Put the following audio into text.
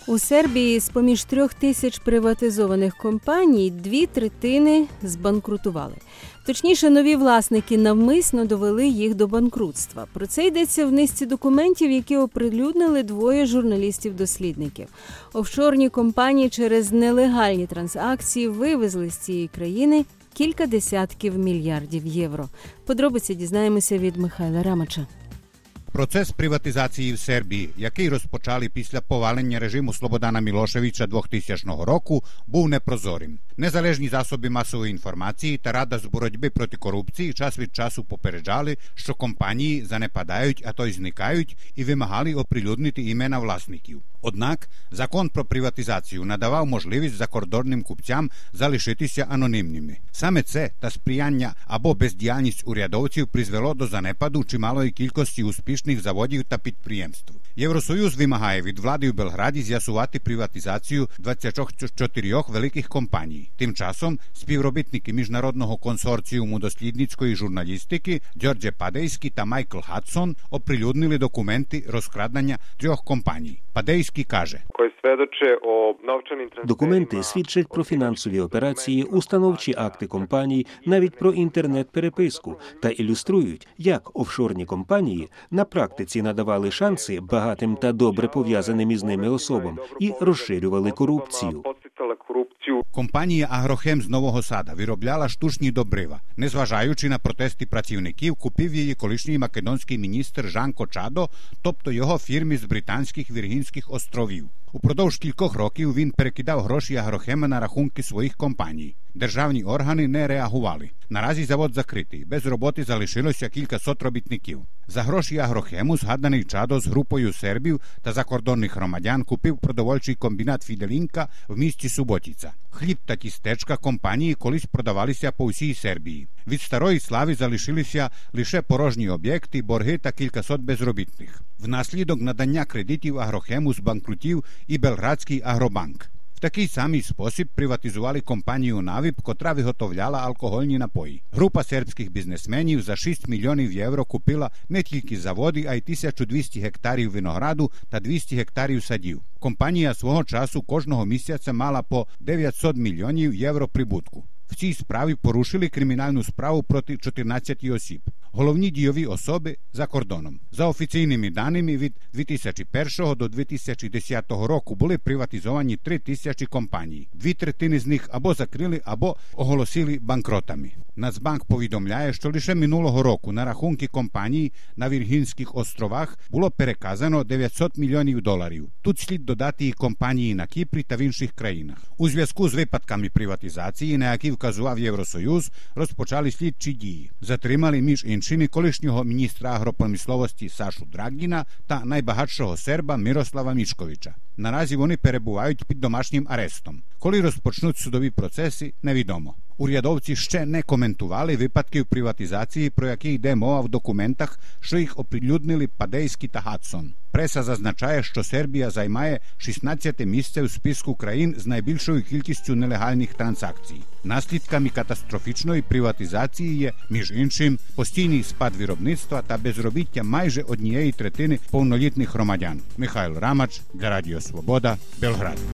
У Сербії з-поміж 3000 приватизованих компаній 2/3 збанкрутували. Точніше, нові власники навмисно довели їх до банкрутства. Про це йдеться в низці документів, які оприлюднили двоє журналістів-дослідників. Офшорні компанії через нелегальні транзакції вивезли з цієї країни кілька десятків мільярдів євро. Подробиці дізнаємося від Михайла Рамача. Процес приватизації в Сербії, який розпочали після повалення режиму Слободана Мілошевича 2000 року, був непрозорим. Незалежні засоби масової інформації та Рада з боротьби проти корупції час від часу попереджали, що компанії занепадають, а то й зникають, і вимагали оприлюднити імена власників. Однак, закон про приватизацію надавав можливість закордонним купцям залишитися анонімними. Саме це та сприяння або бездіяльність урядовців призвело до занепаду чималої кількості успішних заводів та підприємств. Євросоюз вимагає від влади в Белграді з'ясувати приватизацію 24 великих компаній. Тим часом співробітники міжнародного консорціуму дослідницької журналістики Дьордже Падейський та Майкл Хадсон оприлюднили документи розкрадання 3 компаній. Падейський каже: Документи свідчать про фінансові операції, установчі акти компаній, навіть про інтернет-переписку та ілюструють, як офшорні компанії на практиці надавали шанси багатим та добре пов'язаним із ними особам і розширювали корупцію. Компанія «Агрохем» з Нового Сада виробляла штучні добрива. Незважаючи на протести працівників, купив її колишній македонський міністр Жанко Чадо, тобто його фірмі з Британських Віргінських островів. Упродовж кількох років він перекидав гроші «Агрохема» на рахунки своїх компаній. Державні органи не реагували. Наразі завод закритий. Без роботи залишилося кількасот робітників. За гроші «Агрохему» згаданий Чадо з групою сербів та закордонних громадян купив продовольчий комбінат «Фіделінка» в місті Суботіца. Хліб та тістечка компанії колись продавалися по всій Сербії. Від старої слави залишилися лише порожні об'єкти, борги та кількасот безробітних. Внаслідок надання кредитів «Агрохему» збанкрутів і Белградський «Агробанк». В такий самий спосіб приватизували компанію «Навіп», котра виготовляла алкогольні напої. Група сербських бізнесменів за 6 мільйонів євро купила не тільки заводи, а й 1200 гектарів винограду та 200 гектарів садів. Компанія свого часу кожного місяця мала по 900 мільйонів євро прибутку. В цій справі порушили кримінальну справу проти 14 осіб. Головні дійові особи за кордоном. За офіційними даними, від 2001 до 2010 року були приватизовані 3000 компаній. 2/3 з них або закрили, або оголосили банкротами. Нацбанк повідомляє, що лише минулого року на рахунки компаній на Віргінських островах було переказано 900 мільйонів доларів. Тут слід додати і компанії на Кіпрі та в інших країнах. У зв'язку з випадками приватизації, на які вказував Євросоюз, розпочали слідчі дії. Затримали, між іншими, колишнього міністра агропромисловості Сашу Драгіна та найбагатшого серба Мирослава Мішковича. Наразі вони перебувають під домашнім арестом. Коли розпочнуть судові процеси, невідомо. Урядовці ще не коментували випадків приватизації, про які йде мова в документах, що їх оприлюднили Падейський та Хадсон. Преса зазначає, що Сербія займає 16-те місце в списку країн з найбільшою кількістю нелегальних транзакцій. Наслідками катастрофічної приватизації є, між іншим, постійний спад виробництва та безробіття майже 1/3 повнолітніх громадян. Михайло Рамач для Радіо Свобода, Белград.